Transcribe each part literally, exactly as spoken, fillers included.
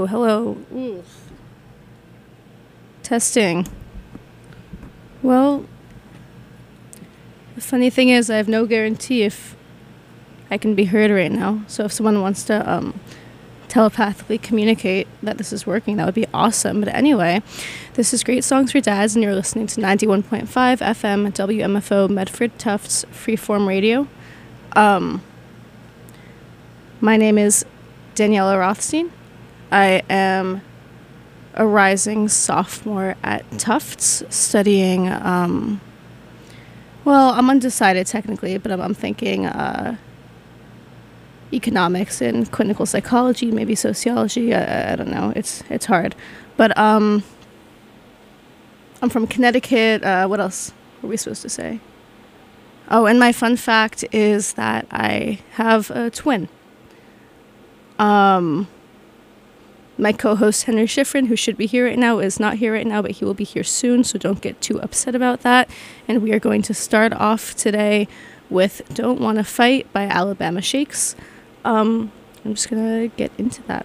Hello, hello. Ooh. Testing. Well, the funny thing is I have no guarantee if I can be heard right now. So if someone wants to um, telepathically communicate that this is working, that would be awesome. But anyway, this is Great Songs for Dads, and you're listening to ninety-one point five F M W M F O Medford Tufts Freeform Radio. Um, my name is Daniela Rothstein. I am a rising sophomore at Tufts studying, um, well, I'm undecided technically, but I'm, I'm thinking uh, economics and clinical psychology, maybe sociology. I, I don't know. It's it's hard. But um, I'm from Connecticut. Uh, what else were we supposed to say? Oh, and my fun fact is that I have a twin. Um, my co-host Henry Schifrin, who should be here right now, is not here right now, but he will be here soon, so don't get too upset about that. And we are going to start off today with Don't Wanna Fight by Alabama Shakes. Um, I'm just gonna get into that.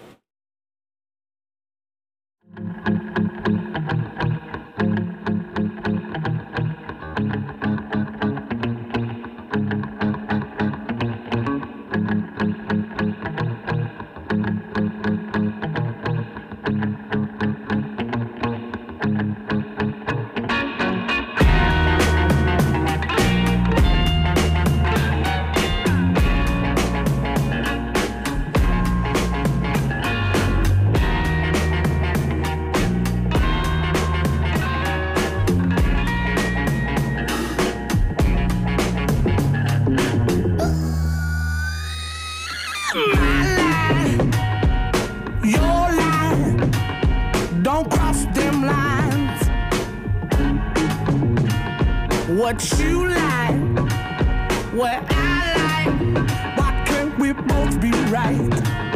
What you like, what I like, why can't we both be right?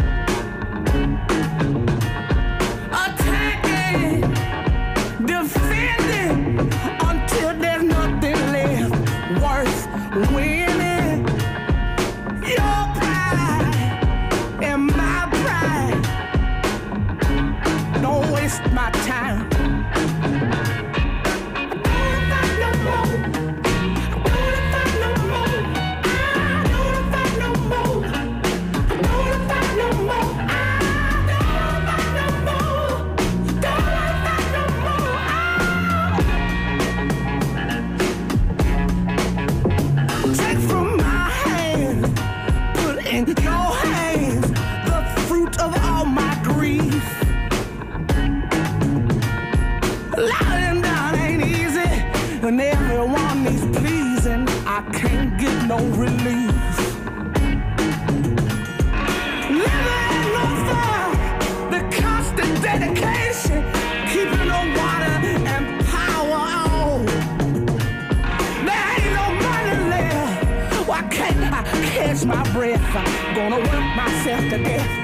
Attacking, defending, until there's nothing left worth winning. Your pride and my pride, don't waste my time. And everyone is pleasing, I can't get no relief. Living on fire, the constant dedication, keeping the water and power on. There ain't no money left, why can't I catch my breath? I'm gonna work myself to death.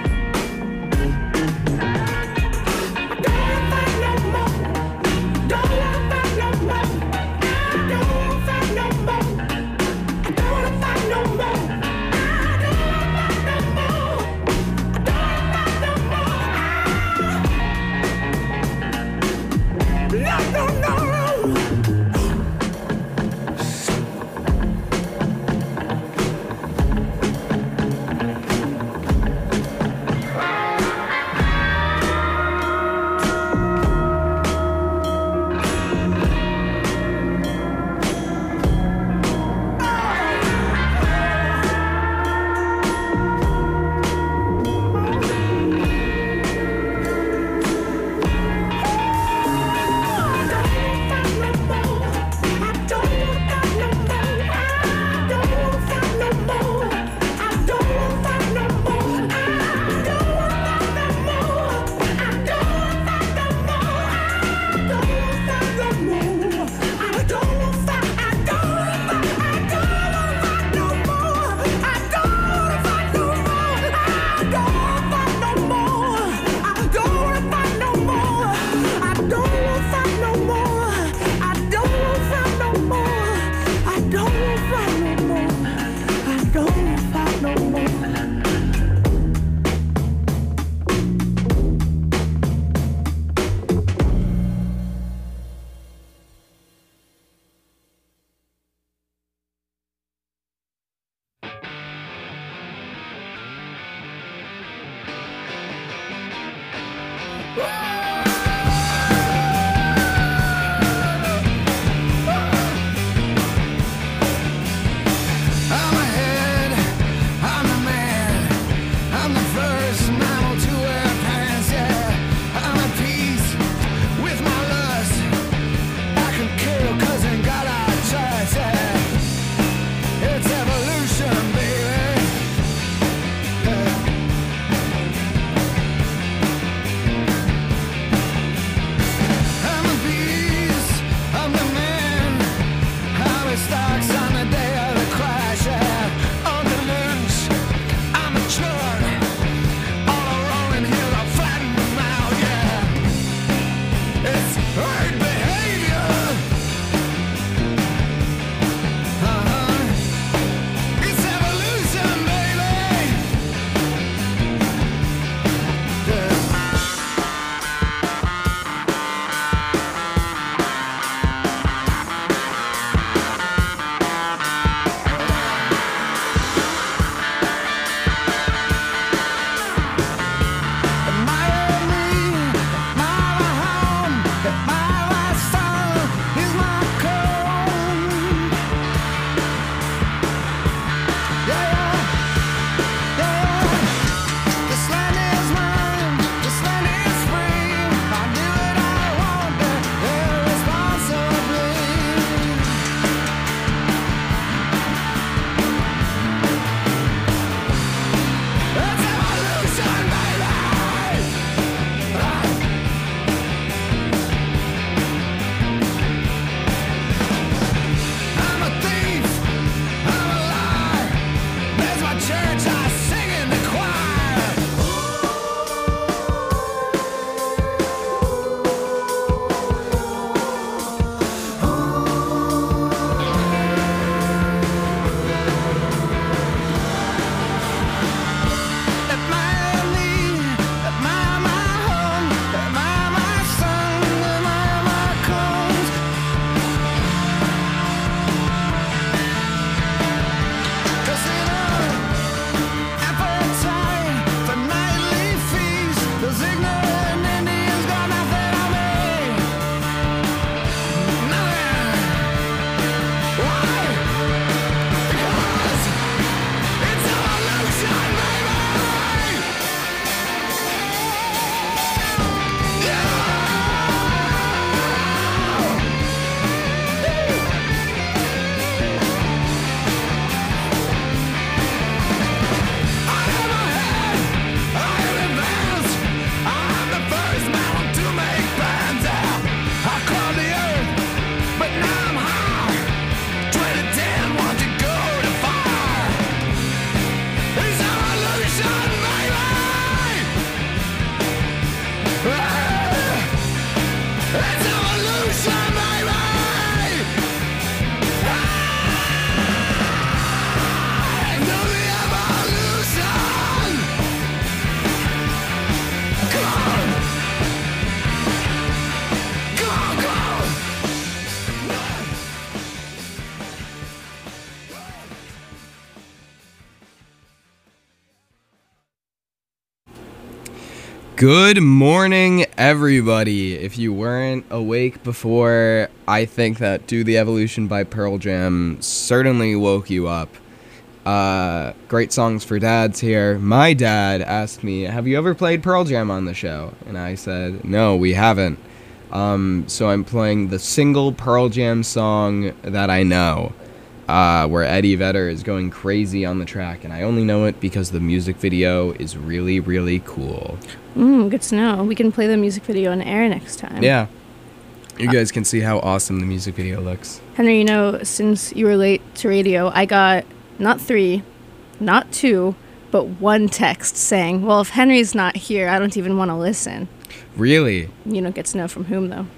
Good morning, everybody. If you weren't awake before, I think that Do the Evolution by Pearl Jam certainly woke you up. Uh, great songs for dads here. My dad asked me, have you ever played Pearl Jam on the show? And I said, no, we haven't. Um, so I'm playing the single Pearl Jam song that I know, uh, where Eddie Vedder is going crazy on the track, and I only know it because the music video is really, really cool. Mm, good to know. We can play the music video on air next time. Yeah. You guys can see how awesome the music video looks. Henry, you know, since you were late to radio, I got not three, not two, but one text saying, well, if Henry's not here, I don't even want to listen. Really? You don't get to know from whom, though.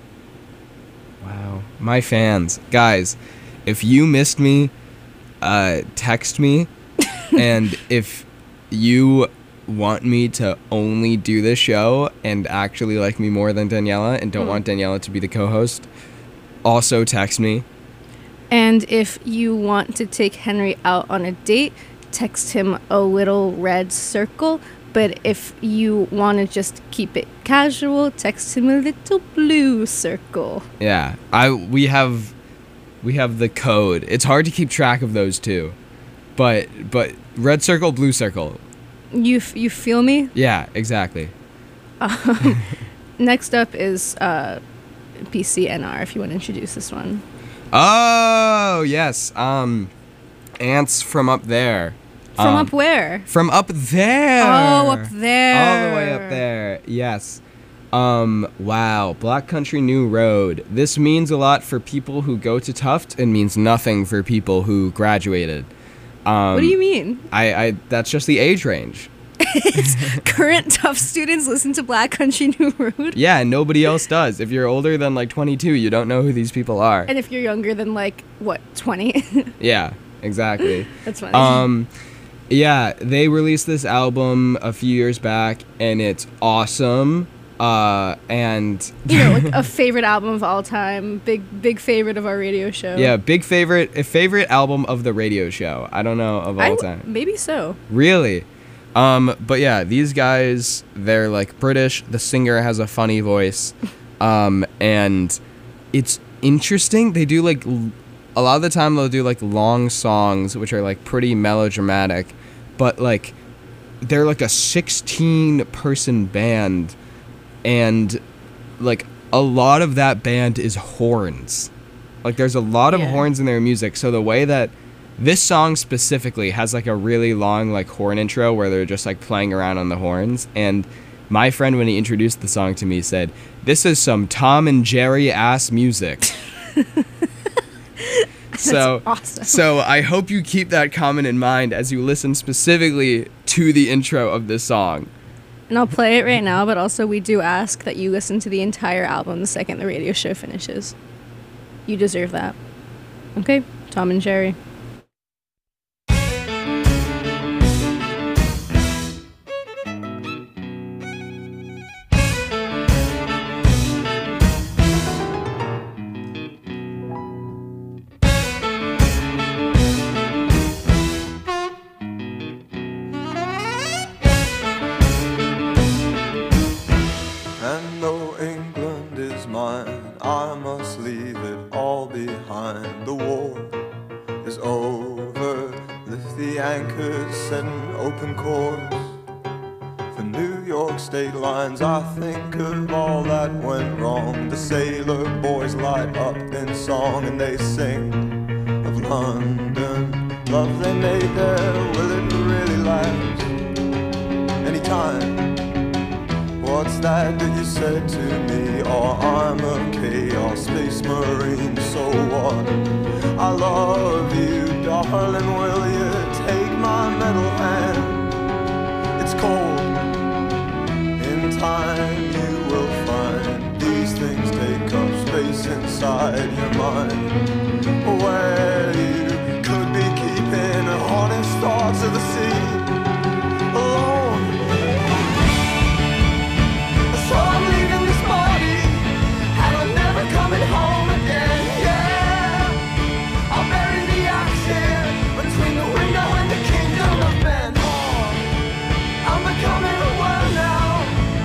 Wow. My fans. Guys, if you missed me, uh, text me. And if you want me to only do this show and actually like me more than Daniela and don't mm. want Daniela to be the co-host, also text me. And if you want to take Henry out on a date, text him a little red circle. But if you want to just keep it casual, text him a little blue circle. Yeah, I we have we have the code. It's hard to keep track of those two, but but red circle, blue circle. You f- you feel me? Yeah, exactly. Um, next up is uh, P C N R, if you want to introduce this one. Oh, yes. Um, Ants from Up There. From um, up where? From up there. Oh, up there. All the way up there. Yes. Um, wow. Black Country New Road. This means a lot for people who go to Tufts and means nothing for people who graduated. Um, what do you mean? I, I that's just the age range. Current Tufts students listen to Black Country New Road? Yeah, and nobody else does. If you're older than like twenty-two, you don't know who these people are. And if you're younger than like, what, twenty? Yeah, exactly. That's funny. Um, yeah, they released this album a few years back, and it's awesome. Uh, and you know, like a favorite album of all time, big big favorite of our radio show. Yeah, big favorite, a favorite album of the radio show. I don't know of all I, time. Maybe so. Really, um, but yeah, these guys, they're like British. The singer has a funny voice, um, and it's interesting. They do like l- a lot of the time they'll do like long songs, which are like pretty melodramatic, but like they're like a sixteen person band. And, like, a lot of that band is horns. Like, there's a lot of yeah. horns in their music. So the way that this song specifically has, like, a really long, like, horn intro where they're just, like, playing around on the horns. And my friend, when he introduced the song to me, said, this is some Tom and Jerry ass music. So, awesome. So I hope you keep that comment in mind as you listen specifically to the intro of this song. And I'll play it right now, but also we do ask that you listen to the entire album the second the radio show finishes. You deserve that. Okay, Tom and Jerry. I think of all that went wrong. The sailor boys light up in song and they sing of London. Love they made there, will it really last? Anytime. What's that that you said to me? Oh, I'm a chaos space marine, so what? I love you, darling, will you take my metal hand? It's cold. Time you will find these things take up space inside your mind, where you could be keeping honest thoughts of the sea alone. So I'm leaving this body and I'm never coming home again. Yeah, I'll bury the action between the window and the kingdom of Ben. Oh, I'm becoming a world now.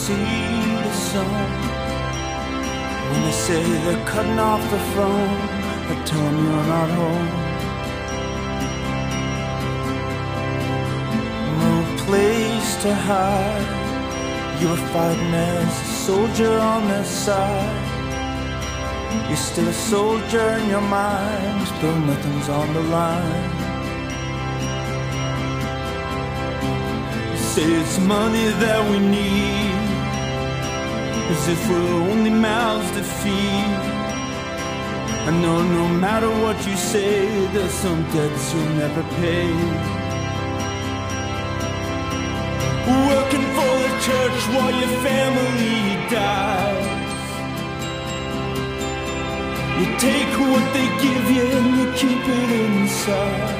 see the sun. When they say they're cutting off the phone, I tell them you're not home. No place to hide. You were fighting as a soldier on their side. You're still a soldier in your mind, though nothing's on the line. You say it's money that we need, as if we're only mouths to feed. I know no matter what you say, there's some debts you'll never pay. Working for the church while your family dies. You take what they give you and you keep it inside.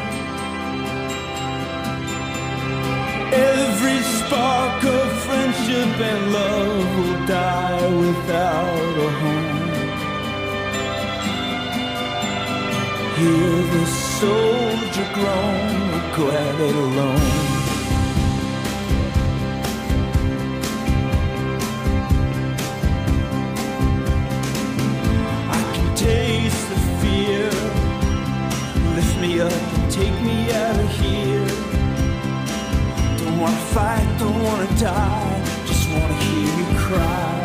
Every spark of friendship and love will die without a home. Hear the soldier groan, go at it alone. Taste the fear, lift me up and take me out of here. Don't wanna fight, don't wanna die, just wanna hear you cry.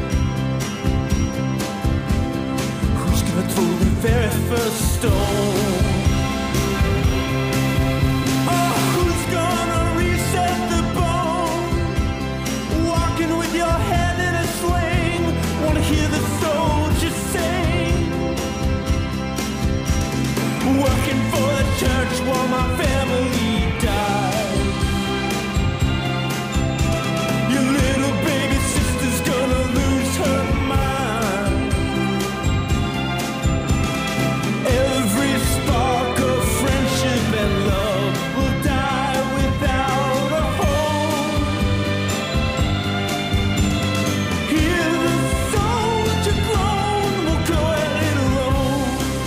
Who's gonna throw the very first stone? Oh, who's gonna reset the bone? Walking with your head in a sling, wanna hear the soldiers sing. Working for the church while my family dies. Your little baby sister's gonna lose her mind. Every spark of friendship and love will die without a home. Hear the soldier groan, we'll go at it alone.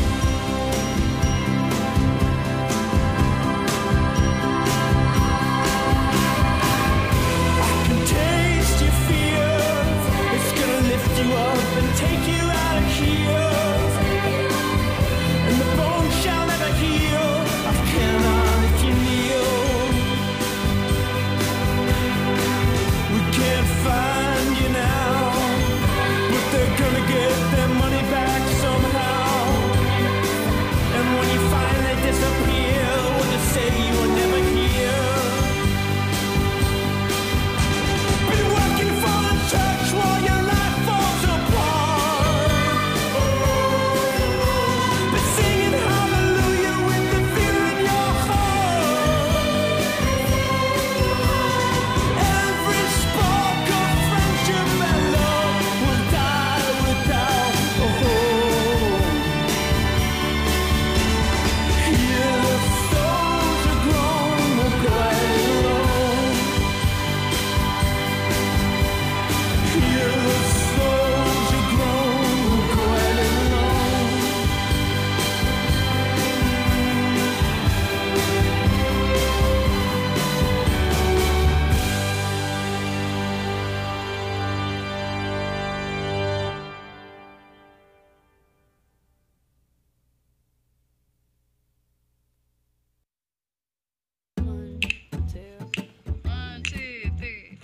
You up and take you out of here, and the bone shall never heal. I cannot if you kneel. We can't find you now, but they're gonna get their money back somehow. And when you finally disappear, we'll just say you were never here. Been working for the church while your life falls apart. Been singing hallelujah with the fear in your heart. Every spark of friendship and love will die without a home. Hear the soldier groan, we'll go at it alone. Hear the soldier groan, we'll go at it alone. One, two, three.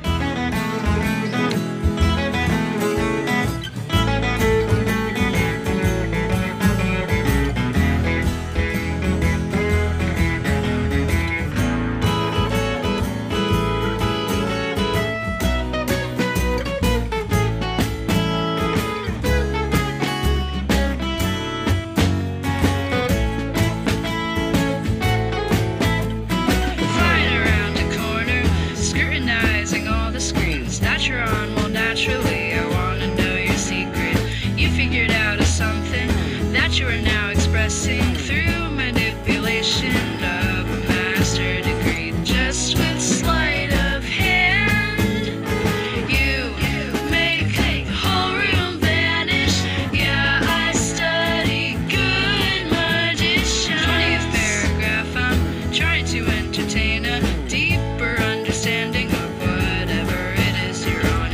Flying around a corner, scrutinizing all the screens that you're on. Well, naturally, I want to know your secret. You figured out a something that you are now expressing through manipulation of a master degree. Just with sleight of hand, you make the whole room vanish. Yeah, I study good magician. twentieth paragraph, I'm trying to entertain a deeper understanding of whatever it is you're on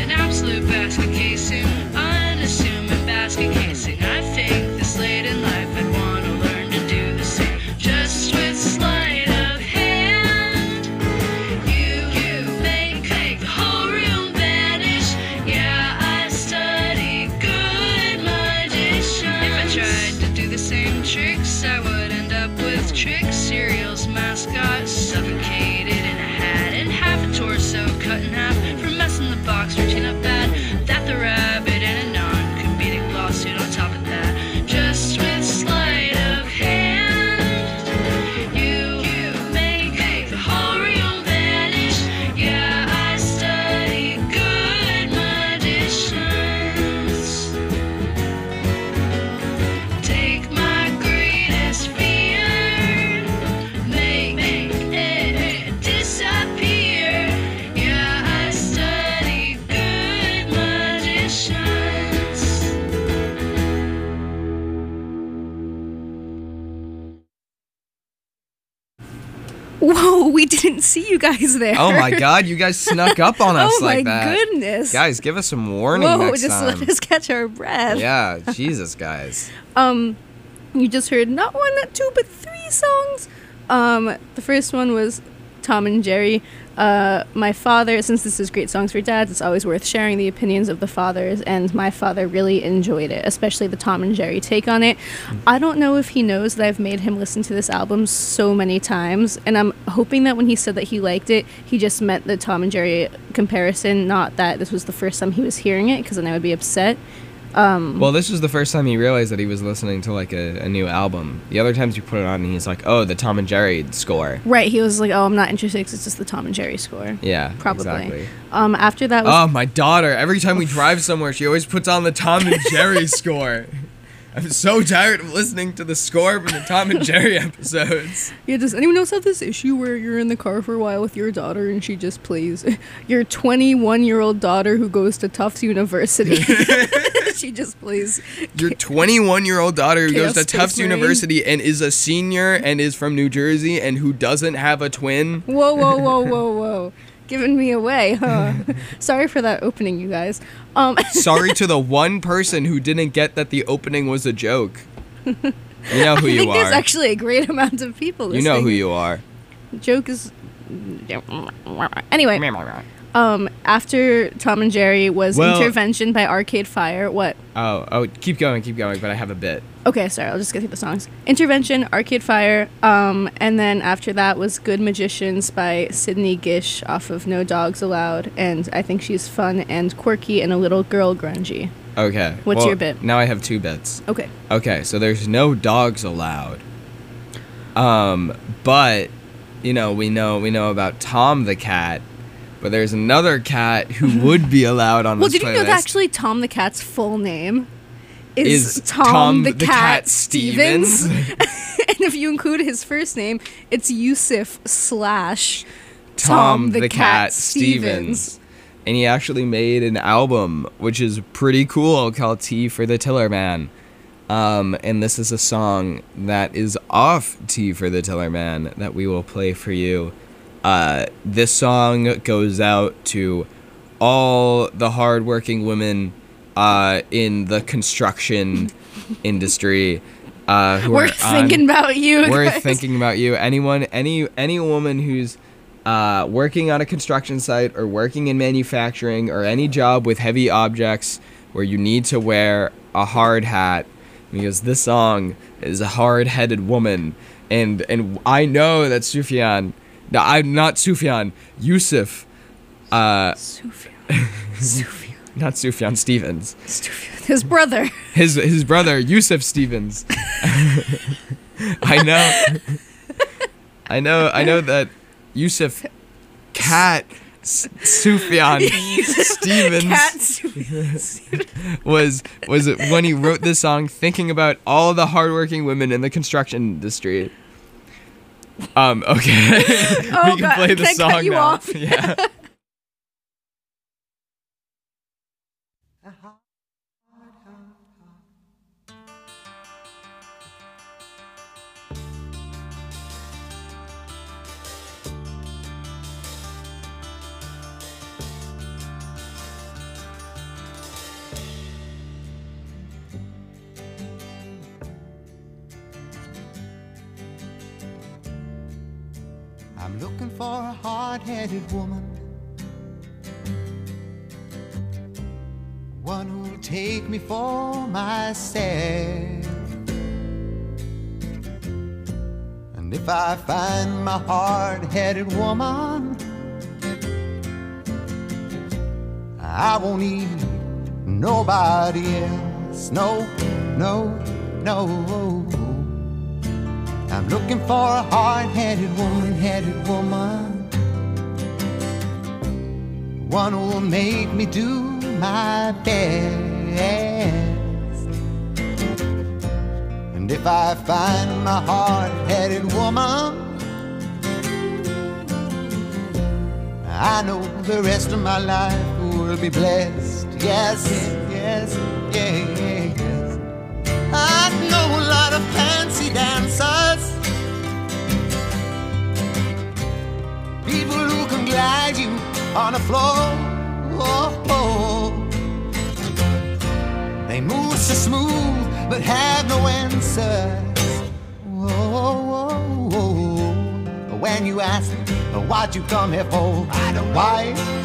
soon. Unassuming basket casing. I think this late in life I'd want to learn to do the same. Just with sleight of hand, you, you make, make the whole room vanish. Yeah, I study good magicians. If I tried to do the same tricks, I would end up with Trick Cereal's mascot suffocated in a hat and half a torso cut in half from messing the box routine up bad. That the rabbit and a non-comedic lawsuit on top of that. Just with sleight of hand, you, you make, make the whole room vanish. Yeah, I study good magicians. Take my greatest fear, make, make it disappear. Yeah, I study good magicians. Whoa, we didn't see you guys there. Oh my god, you guys snuck up on us Oh like my that. goodness. Guys, give us some warning Whoa, next just time. let us catch our breath. Yeah, Jesus, guys. Um, you just heard not one, not two, but three songs. Um, the first one was Tom and Jerry. Uh, my father, since this is Great Songs for Dads, it's always worth sharing the opinions of the fathers, and my father really enjoyed it, especially the Tom and Jerry take on it. I don't know if he knows that I've made him listen to this album so many times, and I'm hoping that when he said that he liked it, he just meant the Tom and Jerry comparison, not that this was the first time he was hearing it, because then I would be upset. Um, Well, this was the first time he realized that he was listening to like a, a new album. The other times you put it on and he's like, oh, the Tom and Jerry score. Right, he was like, oh, I'm not interested because it's just the Tom and Jerry score. Yeah, Probably. exactly. Um, after that was... Oh, my daughter. Every time we drive somewhere, she always puts on the Tom and Jerry score. I'm so tired of listening to the score from the Tom and Jerry episodes. Yeah, does anyone else have this issue where you're in the car for a while with your daughter and she just plays your twenty-one-year-old daughter who goes to Tufts University? She just plays... Your twenty-one-year-old daughter who Chaos goes to Space Tufts Marine. University and is a senior and is from New Jersey and who doesn't have a twin. Whoa, whoa, whoa, whoa, whoa. Giving me away, huh? Sorry for that opening, you guys. Um, Sorry to the one person who didn't get that the opening was a joke. You know who I you think there's are. actually a great amount of people You listening. know who you are. Joke is... Anyway, um, after Tom and Jerry was Well- Intervention by Arcade Fire. What? Oh, oh, keep going, keep going, but I have a bit. Okay, sorry, I'll just get through the songs. Intervention, Arcade Fire, um, and then after that was Good Magicians by Sydney Gish off of No Dogs Allowed, and I think she's fun and quirky and a little girl grungy. Okay. What's well, your bit? Now I have two bits. Okay. Okay, so there's no dogs allowed. Um, but you know, we know we know about Tom the cat, but there's another cat who would be allowed on Well, this did you playlist. know that actually Tom the cat's full name is, Is Tom, Tom the, the Cat, Cat Stevens? Stevens? And if you include his first name, it's Yusuf slash Tom the, Cat, Stevens. And he actually made an album, which is pretty cool, called T for the Tiller Man. Um, and this is a song that is off T for the Tiller Man that we will play for you. Uh, this song goes out to all the hardworking women uh, in the construction industry. Uh, who We're are thinking on, about you. We're guys. thinking about you. Anyone, any, any woman who's uh, working on a construction site or working in manufacturing or any job with heavy objects where you need to wear a hard hat, because this song is a hard-headed woman, and and I know that Sufjan, no, I'm not Sufjan, Yusuf, uh, Sufjan. Sufjan. not Sufjan Stevens, Sufjan. His brother. his his brother Yusuf Stevens. I know, I know, I know that Yusuf Cat S- Sufjan Stevens Cat Sufjan. was was when he wrote this song thinking about all the hardworking women in the construction industry. Um, okay. Oh, we can God. play the Can I song cut you now. off? Yeah. I'm looking for a hard-headed woman, one who'll take me for myself. And if I find my hard-headed woman, I won't need nobody else. No, no, no. I'm looking for a hard-headed woman, headed woman, one who'll make me do my best. And if I find my hard-headed woman, I know the rest of my life will be blessed. Yes, yes, yes. I know a lot of fancy dancers, people who can glide you on the floor. Oh, oh. They move so smooth but have no answers. Oh, oh, oh. When you ask what you come here for, I don't know why.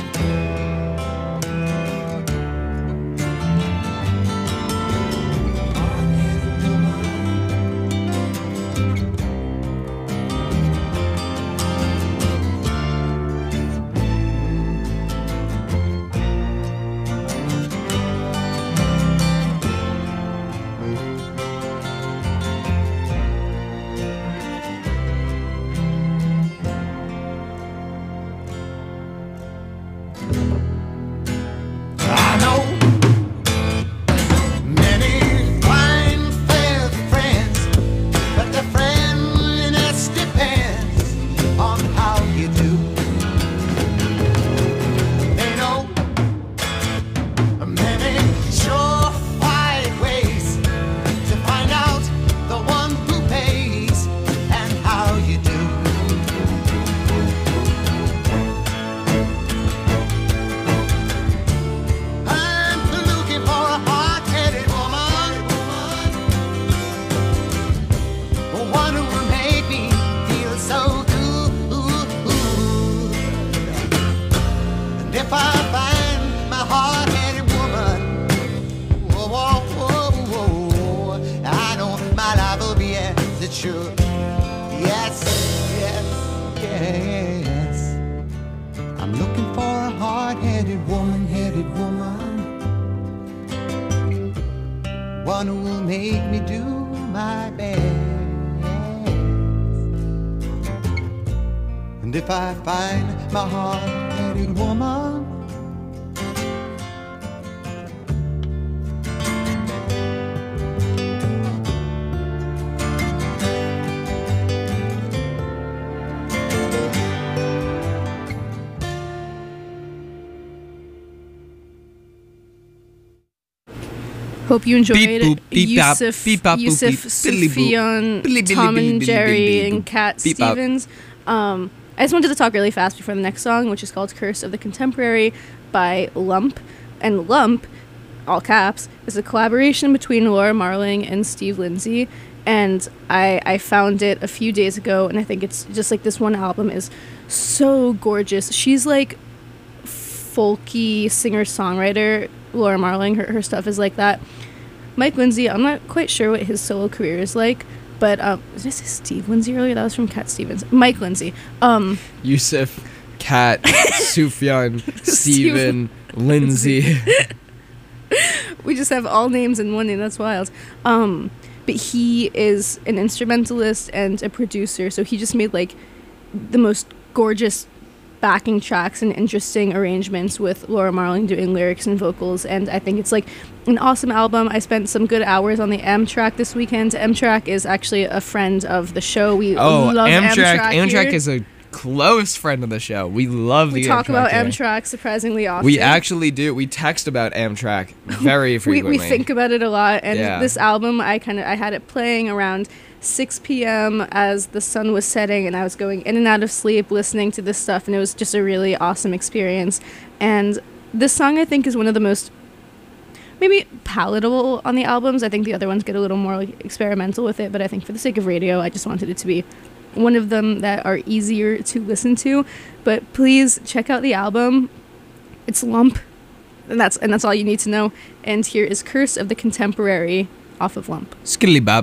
And if I find my hard-headed woman, hope you enjoyed Beep, boop, beep, bop, Yusuf, beep, bop, boop, Yusuf, beep, billy, boop. Sufjan, Billy, billy, Tom billy, and billy, Jerry, billy, billy, and Cat beep, bop. Stevens. Um, I just wanted to talk really fast before the next song, which is called Curse of the Contemporary by Lump. And Lump, all caps, is a collaboration between Laura Marling and Steve Lindsay. And I, I found it a few days ago, and I think it's just like this one album is so gorgeous. She's like folky singer-songwriter, Laura Marling. Her, her stuff is like that. Mike Lindsay, I'm not quite sure what his solo career is like, but um, did I say Steve Lindsay earlier? That was from Cat Stevens. Mike Lindsay. Um, Yusuf, Kat, Sufjan, Steven, Lindsay. We just have all names in one name. That's wild. Um, but he is an instrumentalist and a producer, so he just made like the most gorgeous backing tracks and interesting arrangements with Laura Marling doing lyrics and vocals, and I think it's like an awesome album. I spent some good hours on the M track this weekend. M track is actually a friend of the show. We Oh, love Amtrak. Amtrak. Amtrak here. is a close friend of the show. We love we the talk Amtrak about here. Amtrak surprisingly often. We actually do. We text about Amtrak very we, frequently. we think about it a lot, and Yeah. this album I kind of I had it playing around six p.m. as the sun was setting, and I was going in and out of sleep listening to this stuff, and it was just a really awesome experience. And this song I think is one of the most maybe palatable on the albums. I think the other ones get a little more like experimental with it, but I think for the sake of radio I just wanted it to be one of them that are easier to listen to. But please check out the album. It's Lump, and that's and that's all you need to know. And here is Curse of the Contemporary off of Lump. Skiddly bop.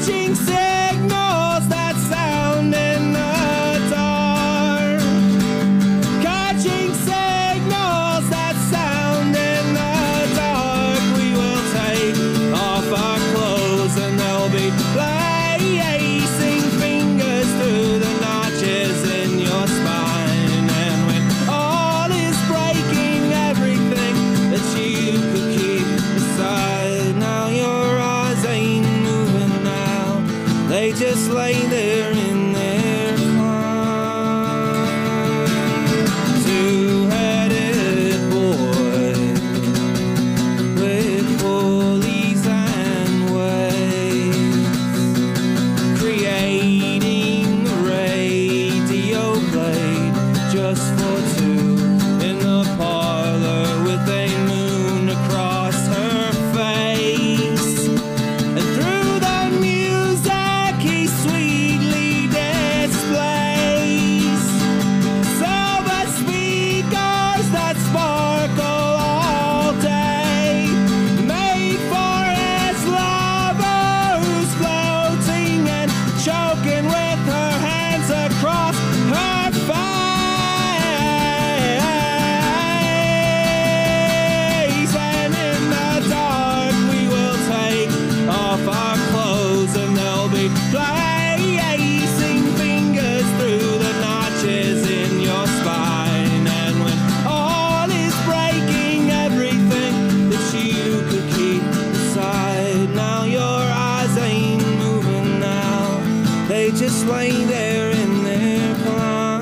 catching signals that sound in the dark. Catching signals that sound in the dark. We will take off our clothes and they'll be placing fingers through the notches in your spine. And when all is breaking, everything that you could keep aside, now your eyes ain't moving now. They just lay there in their prime. Two-headed boy with pulleys and waves, creating the radio played just for two in the parlor with a moon across her face. And through the music he sweetly displays silver speakers that sparkle all day, made for his lover who's floating and choking with her hands across her face. And in the dark we will take off our clothes and they'll be placing fingers through the notches in your spine. And when all is breaking, everything that you could keep aside, now your eyes ain't moving now. They just lay there in their prime.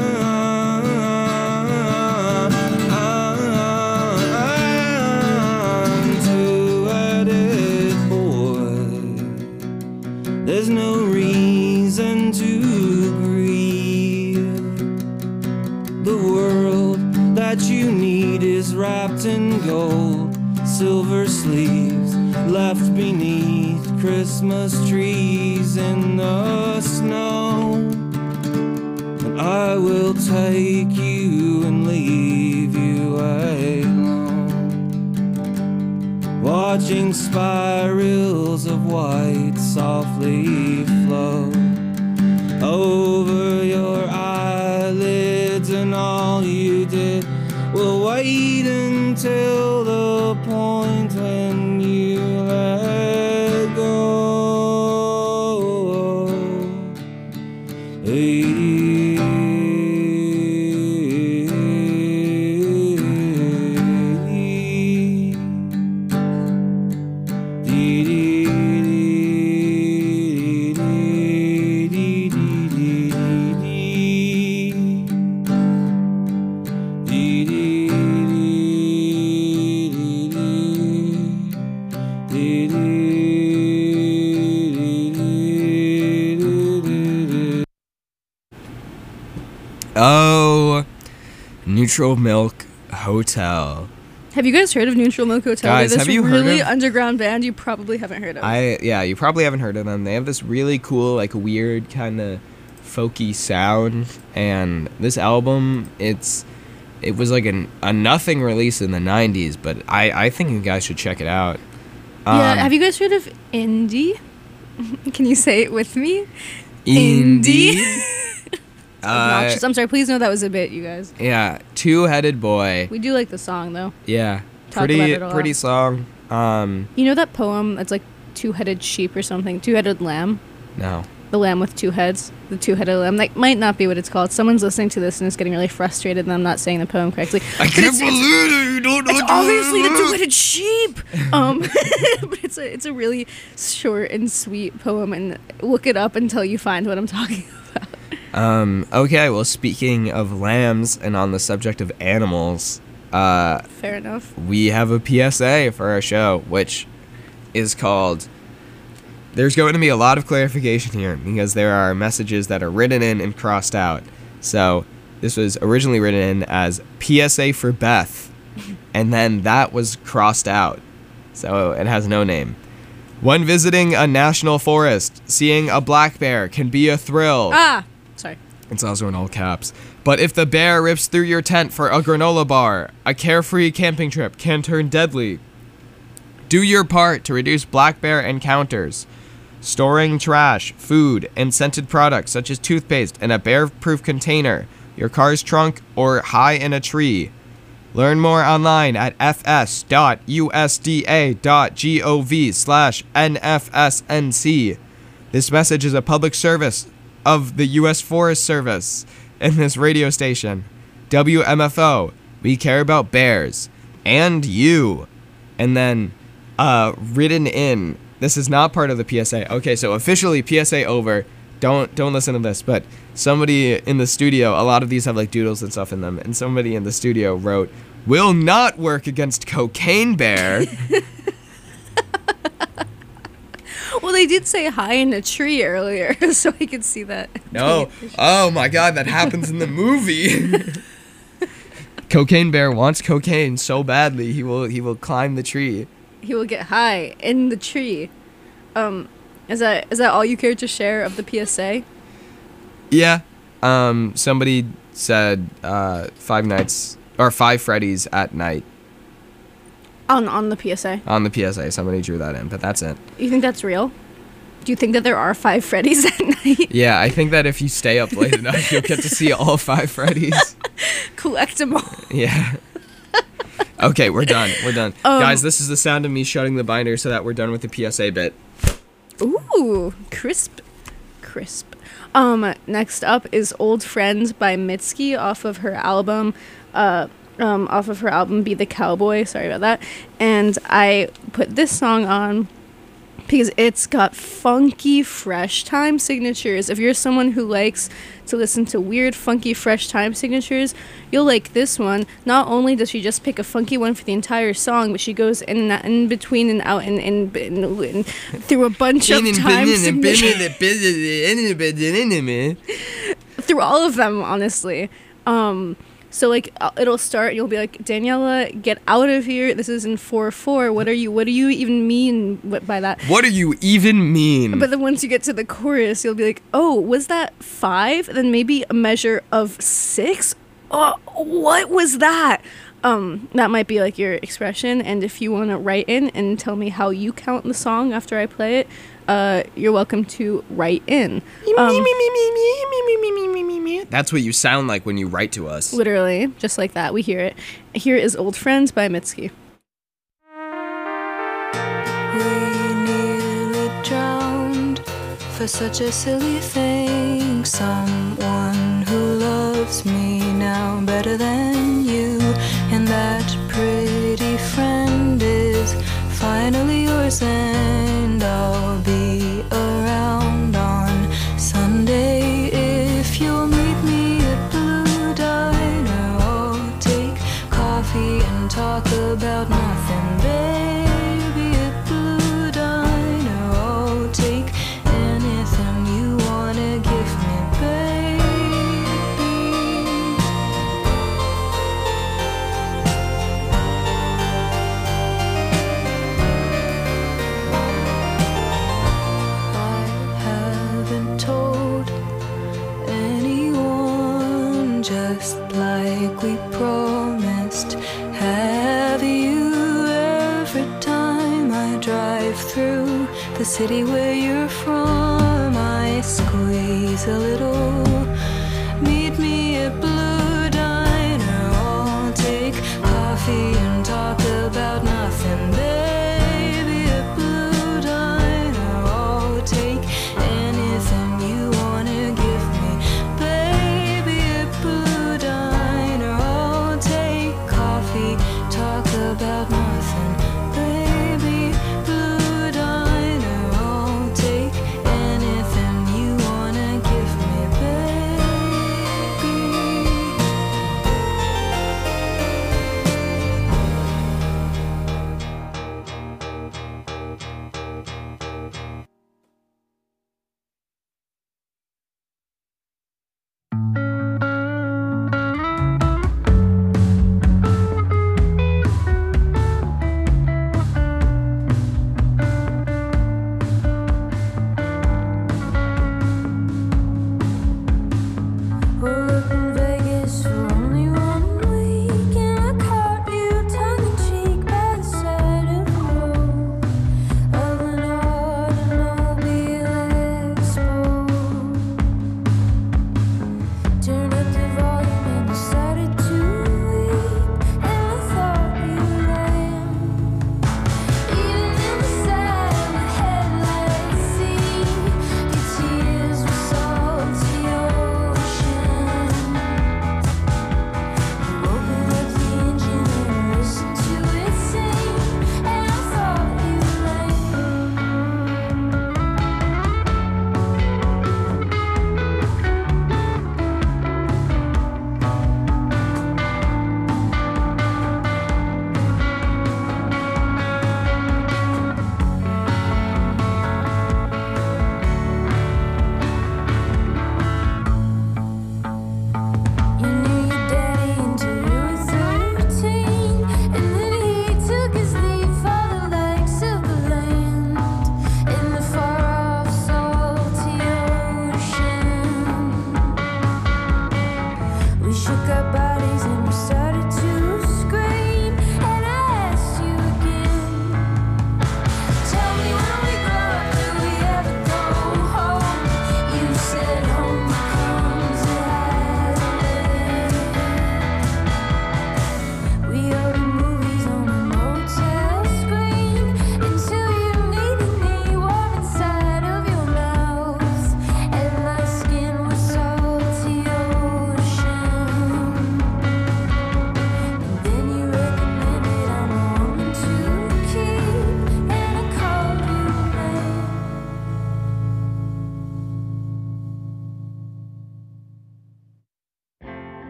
Two-headed boy. There's no reason to grieve. The world that you need is wrapped in gold, silver sleeves left beneath Christmas trees in the snow. And I will take you and leave you alone, watching spirals of white softly flow over your eyelids, and all you did will wait until the point when you let go. Oh, Neutral Milk Hotel. Have you guys heard of Neutral Milk Hotel? Guys, They're this have you heard really of- underground band you probably haven't heard of. I yeah, you probably haven't heard of them. They have this really cool, like weird kind of folky sound, and this album, it's it was like an, a nothing release in the nineties, but I I think you guys should check it out. yeah, Um, have you guys heard of Indie? Can you say it with me? Indie? Uh, Obnoxious. I'm sorry, please know that was a bit, you guys. yeah, Two-Headed Boy. We do like the song, though. Yeah, Talk pretty about it a lot. pretty song. Um, You know that poem that's like two-headed sheep or something? Two-headed lamb? no. The lamb with two heads. The two-headed lamb. That might not be what it's called. Someone's listening to this and is getting really frustrated and I'm not saying the poem correctly. I But can't it's- believe it. You don't know It's what obviously the to do. two-headed sheep. Um, but it's a it's a really short and sweet poem, and look it up until you find what I'm talking about. Um, okay, well, speaking of lambs and on the subject of animals, uh, Fair enough. we have a P S A for our show, which is called... There's going to be a lot of clarification here because there are messages that are written in and crossed out. So this was originally written in as P S A for Beth, and then that was crossed out. So it has no name. When visiting a national forest, seeing a black bear can be a thrill. Ah, sorry. It's also in all caps. But if the bear rips through your tent for a granola bar, a carefree camping trip can turn deadly. Do your part to reduce black bear encounters. storing trash, food, and scented products such as toothpaste in a bear-proof container, your car's trunk, or high in a tree. Learn more online at fs.usda.gov slash nfsnc. This message is a public service of the U S Forest Service and this radio station. W M F O, we care about bears. And you. And then, uh, written in, this is not part of the P S A. Okay, so officially P S A over. Don't don't listen to this, but somebody in the studio, a lot of these have like doodles and stuff in them, and somebody in the studio wrote, "Will not work against Cocaine Bear." Well, they did say high in a tree earlier, so I could see that. No. Oh my god, that happens in the movie. Cocaine Bear wants cocaine so badly, he will he will climb the tree. He will get high in the tree. Um, is that is that all you care to share of the P S A? Yeah. Um, somebody said uh, Five Nights or Five Freddy's at Night On on the P S A. on the P S A. Somebody drew that in, but that's it. You think that's real? Do you think that there are five Freddy's at night? Yeah, I think that if you stay up late enough, you'll get to see all five Freddy's. Collect them all. Yeah. Okay, we're done. We're done. Um, Guys, this is the sound of me shutting the binder so that we're done with the P S A bit. Ooh, crisp, crisp. Um, next up is "Old Friends" by Mitski off of her album, uh, um, off of her album "Be the Cowboy." Sorry about that. And I put this song on because it's got funky, fresh time signatures. If you're someone who likes to listen to weird, funky, fresh time signatures, you'll like this one. Not only does she just pick a funky one for the entire song, but she goes in and out, in between and out and, and, and, and through a bunch of time signatures. Through all of them, honestly. Um... So like uh, it'll start. You'll be like, Daniela, get out of here. This is in four four. What are you? What do you even mean wh- by that? What do you even mean? But then once you get to the chorus, you'll be like, oh, was that five? Then maybe a measure of six. Oh, what was that? Um, that might be like your expression. And if you want to write in and tell me how you count the song after I play it, uh, you're welcome to write in. Um, That's what you sound like when you write to us. Literally, just like that. We hear it. Here is "Old Friends" by Mitski. We nearly drowned for such a silly thing. Someone who loves me now better than you, and that pretty friend is finally yours, and I'll be around on Sunday if you'll meet me at Blue Diner. I'll take coffee and talk about nothing, baby. At Blue Diner, I'll take anything you wanna give me, baby. I haven't told anyone, just like we promised. Have you? Every time I drive through the city where you're from, I squeeze a little. Meet me at Blue Diner. I'll take coffee and talk about nothing, baby. At Blue Diner, I'll take anything you wanna give me, baby. At Blue Diner, I'll take coffee, talk about nothing, baby. Blue Diner, I'll take anything you wanna give me, baby.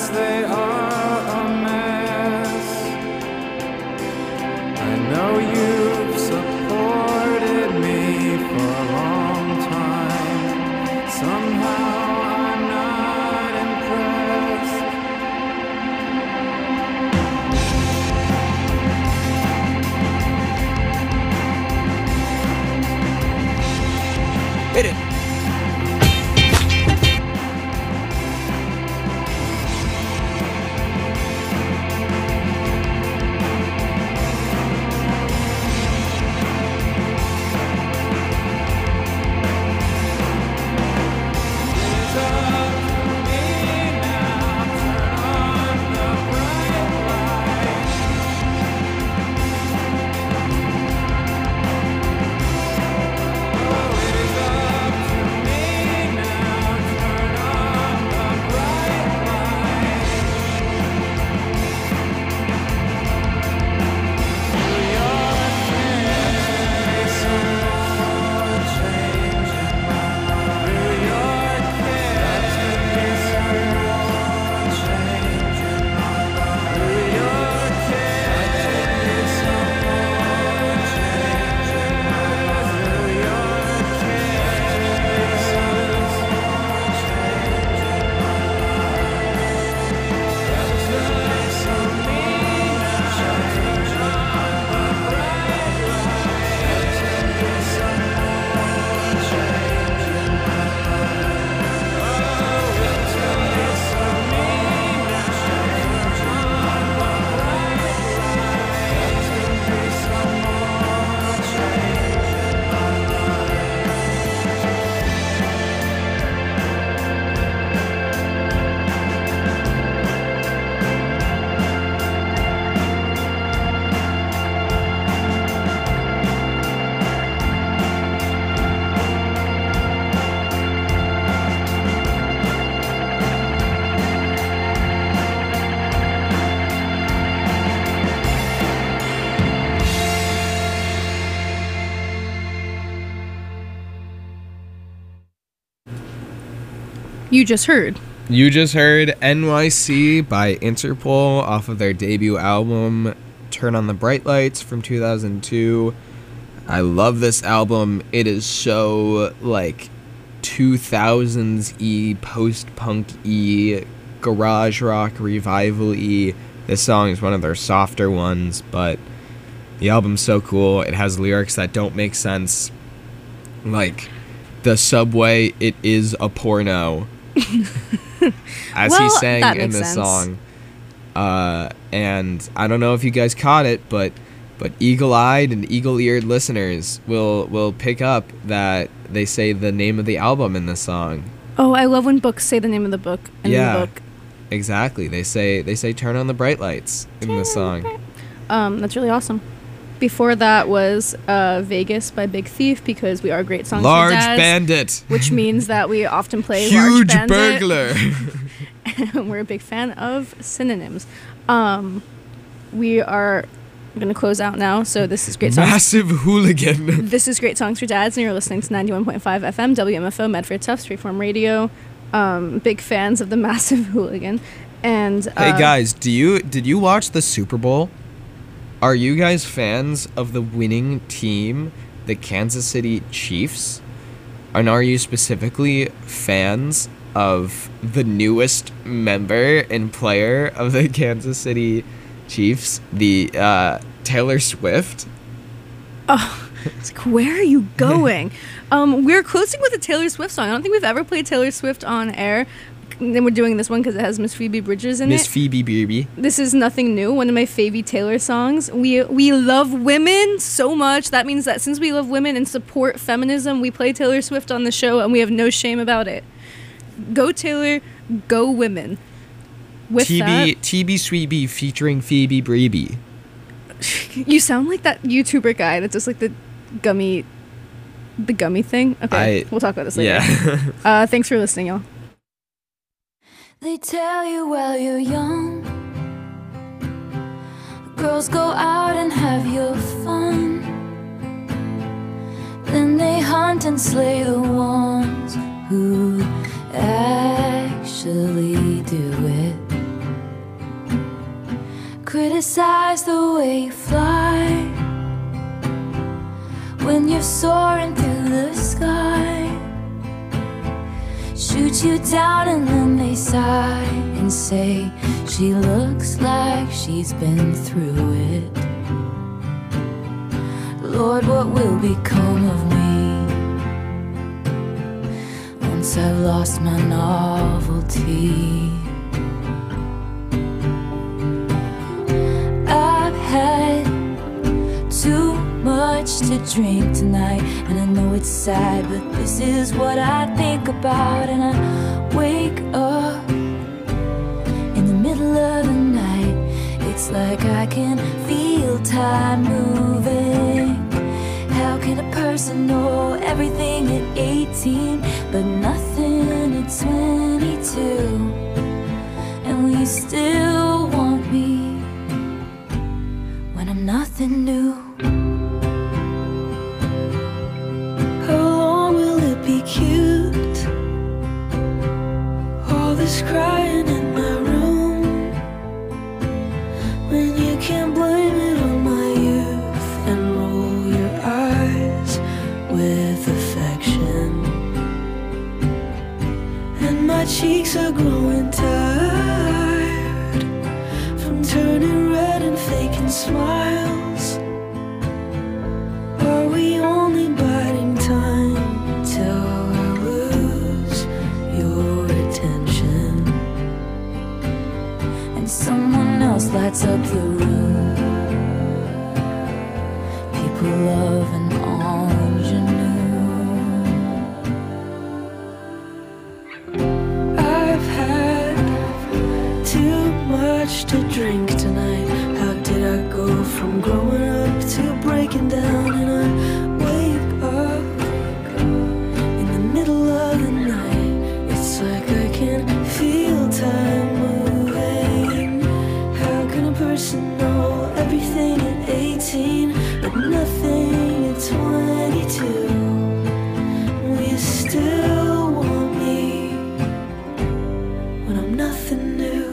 yes, they are a mess. I know you've supported me for a long time. Somehow I'm not impressed. Hit it. You just heard. You just heard N Y C by Interpol off of their debut album Turn on the Bright Lights from two thousand two. I love this album. It is so like two thousands-y, post-punk-y, garage rock revival-y. This song is one of their softer ones, but the album's so cool. It has lyrics that don't make sense. Like, the subway, it is a porno. As Well, he sang that in makes this sense. song. Uh, and I don't know if you guys caught it, but but eagle-eyed and eagle-eared listeners will will pick up that they say the name of the album in this song. Oh, I love when books say the name of the book in Yeah. the book. Exactly. They say they say turn on the bright lights in the song. Um, that's really awesome. Before that was uh, Vegas by Big Thief, because we are great songs Large for dads, Bandit. which means that we often play Large Huge Bandit. burglar. And we're a big fan of synonyms. Um, we are going to close out now, so this is great songs. Massive hooligan. This is Great Songs for Dads, and you're listening to ninety-one point five F M, W M F O, Medford Tufts, Freeform Radio. Um, big fans of the Massive Hooligan. And uh, Hey guys, do you did you watch the Super Bowl? Are you guys fans of the winning team, the Kansas City Chiefs? And are you specifically fans of the newest member and player of the Kansas City Chiefs, the uh, Taylor Swift? Oh, it's like, where are you going? um, we're closing with a Taylor Swift song. I don't think we've ever played Taylor Swift on air. Then we're doing this one because it has Miss Phoebe Bridgers in Miss it. Phoebe Bridgers. This is nothing new. One of my favorite Taylor songs. We we love women so much. That means that since we love women and support feminism, we play Taylor Swift on the show, and we have no shame about it. Go Taylor, go women. With T B that, T B Sweet Bee featuring Phoebe Bridgers. you sound like that YouTuber guy that does like the gummy, the gummy thing. Okay, I- we'll talk about this later. Yeah. Uh, thanks for listening, y'all. They tell you while you're young, girls go out and have your fun. Then they hunt and slay the ones who actually do it. criticize the way you fly when you're soaring through the sky. Shoot you down and then they sigh and say she looks like she's been through it. Lord, what will become of me once I've lost my novelty? I've had too much to drink tonight, and I know it's sad, but this is what I think about. And I wake up in the middle of the night. It's like I can feel time moving. How can a person know everything at eighteen but nothing at twenty-two? And will you still want me when I'm nothing new? How long will it be cute? All this crying in my room, when you can't blame it on my youth and roll your eyes with affection. And my cheeks are growing tired from turning red and faking smiles. Are we only biding time till I lose your attention and someone else lights up the room? People love an ingenue. I've had too much to drink tonight. How did I go from growing up to breaking down? And I wake up in the middle of the night. It's like I can feel time moving. How can a person know everything at eighteen but nothing at twenty-two? Will you still want me when I'm nothing new?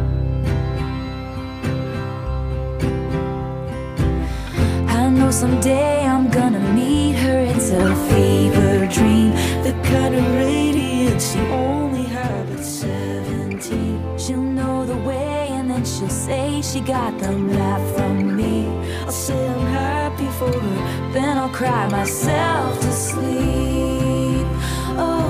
I know someday I'm gonna meet her. It's a fever dream, the kind of radiance you only have at seventeen. She'll know the way and then she'll say she got the laugh from me. I'll say I'm happy for her, then I'll cry myself to sleep. Oh,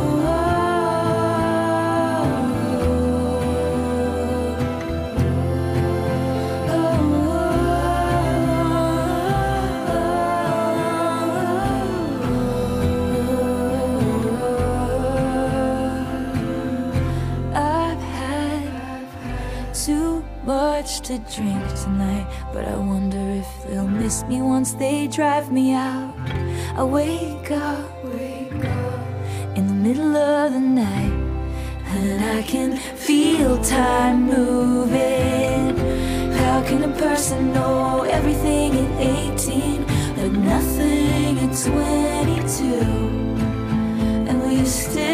I've had too much to drink tonight, but I wonder if they'll miss me once they drive me out. I wake up, wake up in the middle of the night, and I can feel time moving. How can a person know everything at eighteen but nothing at twenty-two? And will you still